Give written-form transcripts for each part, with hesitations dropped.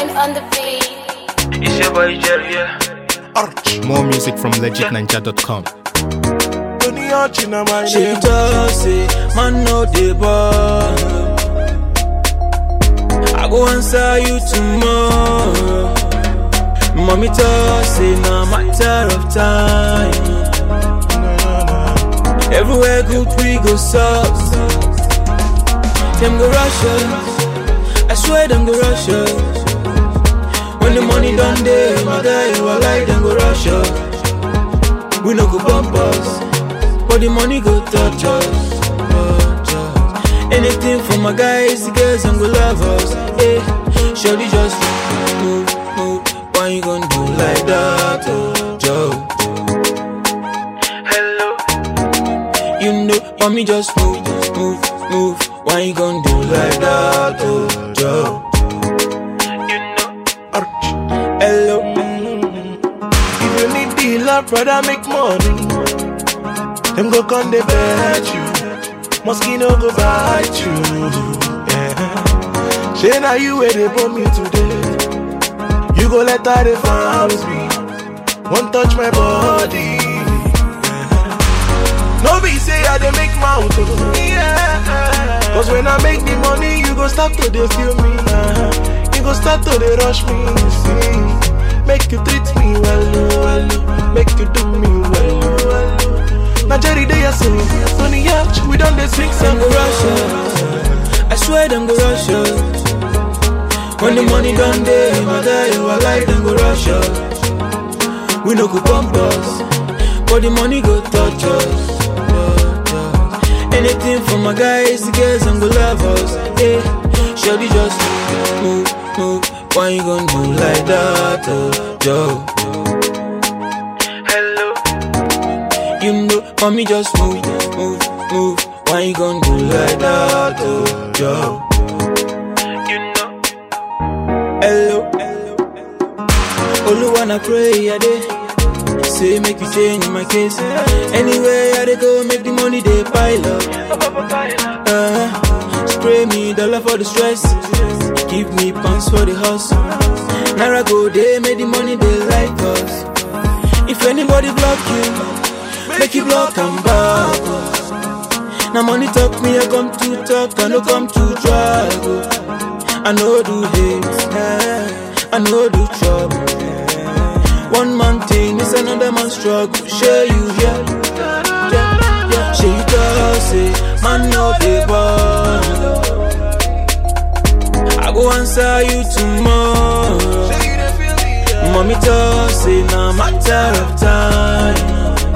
Mind on the beat. It's your boy Jerry, yeah. More music from legitninja.com. She just say, man no dey ball. I go answer you tomorrow. Mommy talk say no matter of time. Everywhere good we go soft. Them go rush us, I swear them go rush us. When the money done dey, my guy you are like them go rush us. We no go bump us, but the money go touch us. Anything for my guys, the girls and go love us. Hey, surely just move. Why you gon' do like that, oh, Joe? Hello. You know, for me just move. Why you gon' do like that, oh, Joe? You know. Hello. If you need the love, brother, make money. Them go come they bet you. Mosquito go bite you. Yeah. Say now you where they put me today. You go let her they farms me. Won't touch my body. Yeah. No be say I they make mouth. Yeah. Cause when I make the money, you go start to they feel me. You go start to they rush me. See. Make you treat me well. Make you do me well. Now Jerry they are so Tony Yacht, we done the sing Them go rush us, I swear them go rush us. When the money done dey, my guy you are like them go rush us. We no go bump us, but the money go touch us. Anything for my guys, the girls and go love us. Hey, surely just move. Why you gon' do like that, oh, Joe? You know, for me just move. Why you gon' do like that, oh, Joe? You know. Hello. Only wanna pray, I dey. Say make you change my case. Anywhere I dey go, make the money they pile up. Spray me dollar for the stress. Give me pounds for the hustle. Naira go they make the money they like us. If anybody block you, make you block and back. Now money talk me, I come to talk, I no come to drag. I know do hate, I know do trouble. One man thing is another man's struggle. Share you here, yeah. Share you talk, say, man no dey ball. I go answer you tomorrow. Mommy talk, say, no matter of time.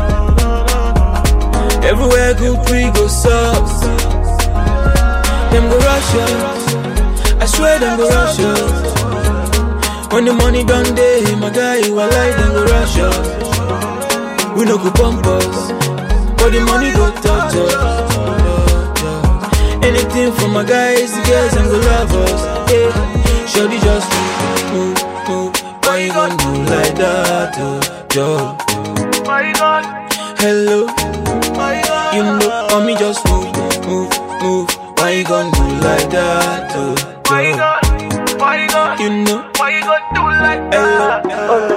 Everywhere good we go soft. Them go rush us, I swear them go rush us. When the money done dey, my guy you are like them go rush us. We no go bump us, but the money go touch us. Anything for my guys, the girls and go love us. Yeah, surely just move. Why you gon' do like that, oh, Joe? Why you gon'? Hello. You know, for me just move. Why you gon' do like that, oh, Why you gon'? you know, Why you gon' do like that? hello.